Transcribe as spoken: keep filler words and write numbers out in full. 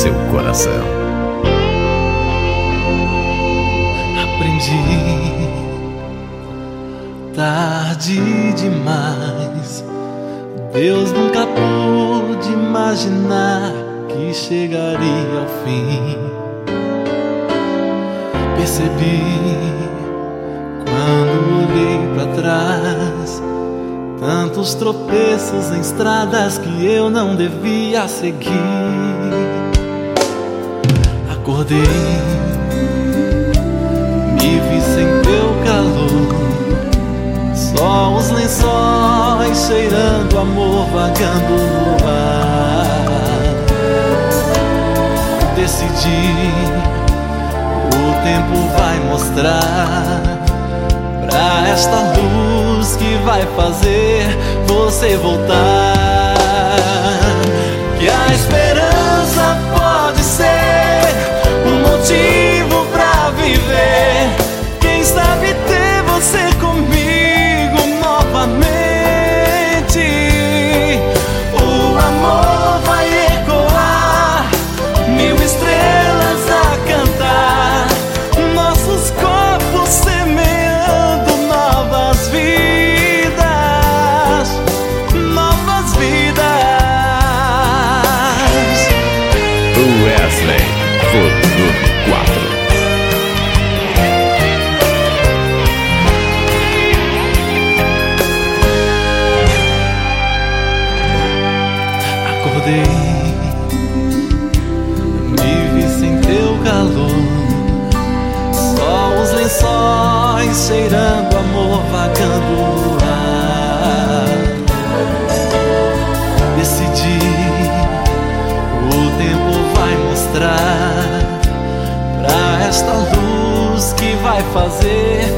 seu coração. Aprendi tarde demais. Deus nunca pôde imaginar que chegaria ao fim. Percebi quando olhei pra trás tantos tropeços em estradas que eu não devia seguir. Acordei, me vi sem teu calor, só os lençóis cheirando amor vagando no ar. Decidi, o tempo vai mostrar pra esta luz que vai fazer você voltar, que a esperança pode ser um motivo pra viver. Quem sabe ter você comigo novamente. O amor vai ecoar, mil estrelas a cantar, nossos corpos semeando novas vidas, novas vidas. Wesley, volume quatro. Acordei, me vi sem teu calor, só os lençóis cheirando amor vagando no ar. Decidi, o tempo vai mostrar pra esta luz que vai fazer